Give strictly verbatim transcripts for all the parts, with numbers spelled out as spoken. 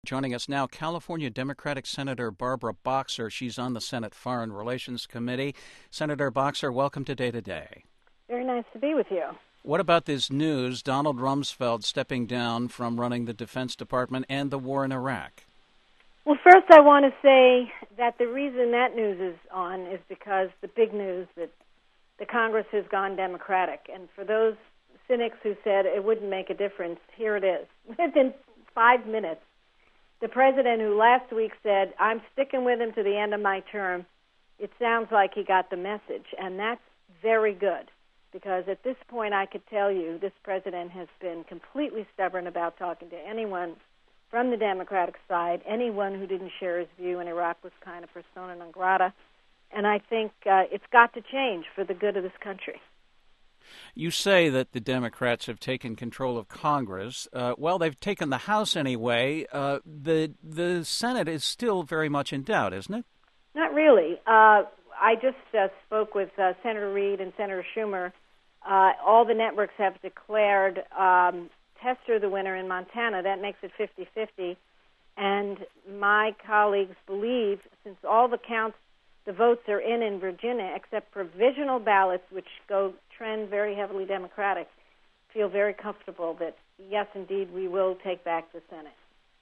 Joining us now, California Democratic Senator Barbara Boxer. She's on the Senate Foreign Relations Committee. Senator Boxer, welcome to Day to Day. Very nice to be with you. What about this news, Donald Rumsfeld stepping down from running the Defense Department and the war in Iraq? Well, first I want to say that the reason that news is on is because the big news that the Congress has gone Democratic. And for those cynics who said it wouldn't make a difference, here it is. Within five minutes, the president who last week said, I'm sticking with him to the end of my term, it sounds like he got the message. And that's very good, because at this point I could tell you this president has been completely stubborn about talking to anyone from the Democratic side. Anyone who didn't share his view in Iraq was kind of persona non grata. And I think uh, it's got to change for the good of this country. You say that the Democrats have taken control of Congress. Uh, well, they've taken the House anyway. Uh, the the Senate is still very much in doubt, isn't it? Not really. Uh, I just uh, spoke with uh, Senator Reid and Senator Schumer. Uh, all the networks have declared um, Tester the winner in Montana. That makes it fifty-fifty. And my colleagues believe, since all the counts, the votes are in in Virginia, except provisional ballots, which go trend very heavily Democratic, feel very comfortable that, yes, indeed, we will take back the Senate.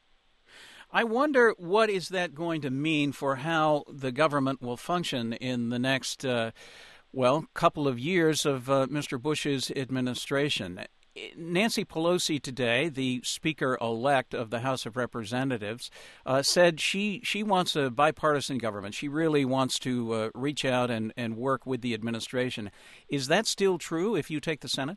I wonder what is that going to mean for how the government will function in the next, uh, well, couple of years of uh, Mister Bush's administration. Nancy Pelosi today, the Speaker-elect of the House of Representatives, uh, said she, she wants a bipartisan government. She really wants to uh, reach out and, and work with the administration. Is that still true if you take the Senate?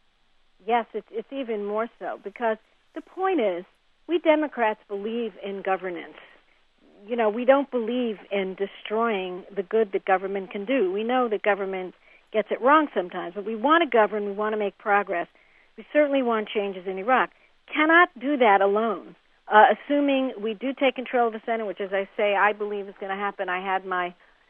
Yes, it's, it's even more so, because the point is, we Democrats believe in governance. You know, we don't believe in destroying the good that government can do. We know that government gets it wrong sometimes, but we want to govern, we want to make progress. We certainly want changes in Iraq. Cannot do that alone. Uh, assuming we do take control of the Senate, which, as I say, I believe is going to happen. I had my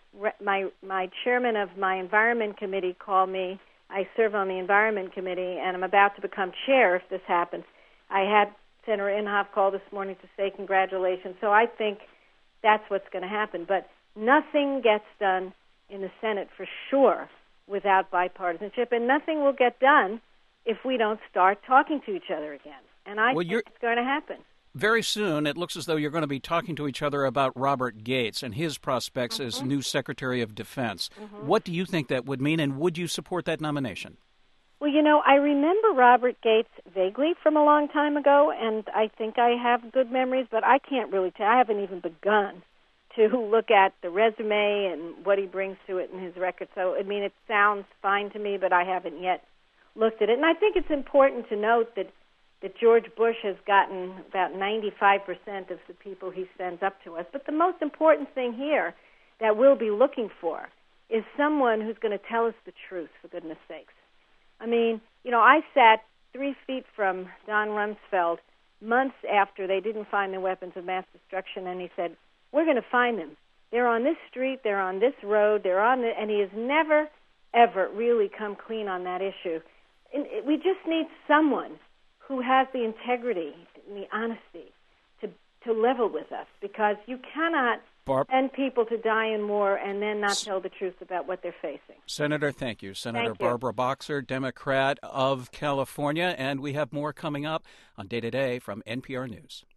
my my chairman of my Environment Committee call me. I serve on the Environment Committee, and I'm about to become chair if this happens. I had Senator Inhofe call this morning to say congratulations. So I think that's what's going to happen. But nothing gets done in the Senate for sure without bipartisanship, and nothing will get done if we don't start talking to each other again. And I well, think it's going to happen. Very soon, it looks as though you're going to be talking to each other about Robert Gates and his prospects mm-hmm. as new Secretary of Defense. Mm-hmm. What do you think that would mean, and would you support that nomination? Well, you know, I remember Robert Gates vaguely from a long time ago, and I think I have good memories, but I can't really tell. I haven't even begun to look at the resume and what he brings to it in his record. So, I mean, it sounds fine to me, but I haven't yet looked at it. And I think it's important to note that, that George Bush has gotten about ninety-five percent of the people he sends up to us. But the most important thing here that we'll be looking for is someone who's going to tell us the truth, for goodness sakes. I mean, you know, I sat three feet from Don Rumsfeld months after they didn't find the weapons of mass destruction, and he said, we're going to find them. They're on this street, they're on this road, they're on the, and he has never, ever really come clean on that issue. And we just need someone who has the integrity and the honesty to to level with us, because you cannot Barb- send people to die in war and then not tell the truth about what they're facing. Senator, thank you. Senator thank you. Barbara Boxer, Democrat of California, and we have more coming up on Day to Day from N P R News.